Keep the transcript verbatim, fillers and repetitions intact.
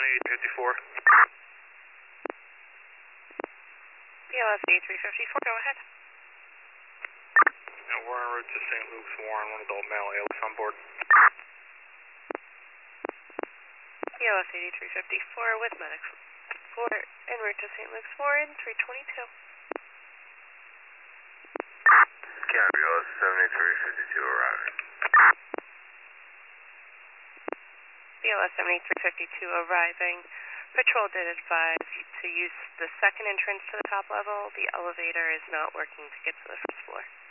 eighty fifty-four. B L S eighty-three fifty-four, go ahead. And we're en route to Saint Luke's Warren, one adult male, A L S on board. B L S eighty-three fifty-four with medics for en route to Saint Luke's Warren, three twenty-two. Copy, B L S seventy-three fifty-two arriving. B L S seventy-three fifty-two arriving. Patrol did advise to use the second entrance to the top level. The elevator is not working to get to the first floor.